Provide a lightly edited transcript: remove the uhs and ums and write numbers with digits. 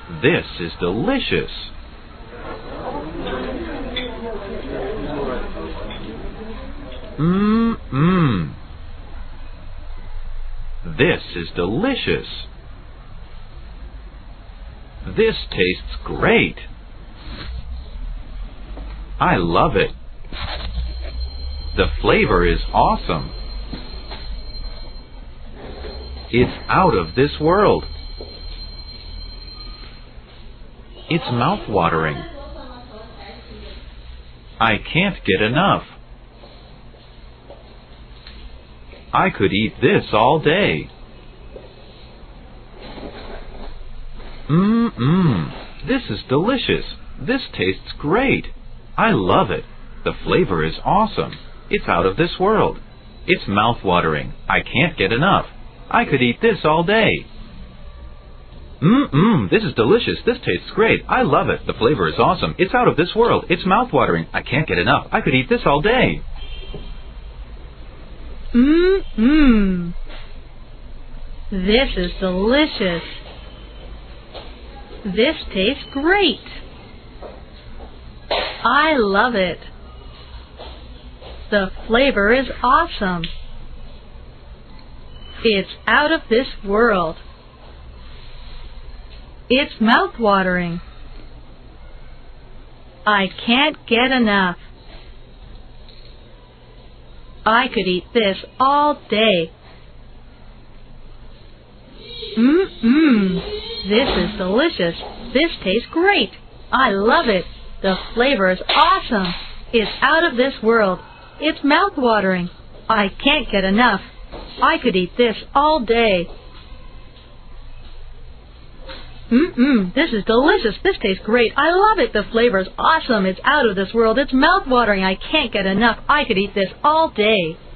This is delicious. Mmm. This is delicious. This tastes great. I love it. The flavor is awesome. It's out of this world. It's mouth-watering. I can't get enough. I could eat this all day. This is delicious. This tastes great. I love it. The flavor is awesome. It's out of this world. It's mouth-watering. I can't get enough. I could eat this all day. This is delicious. This tastes great. I love it. The flavor is awesome. It's out of this world. It's mouth-watering. I can't get enough. I could eat this all day. This is delicious. This tastes great. I love it. The flavor is awesome. It's out of this world. It's mouth-watering. I can't get enough. I could eat this all day. This is delicious. This tastes great. I love it. The flavor is awesome. It's out of this world. It's mouth-watering. I can't get enough. I could eat this all day. This is delicious. This tastes great. I love it. The flavor is awesome. It's out of this world. It's mouth-watering. I can't get enough. I could eat this all day.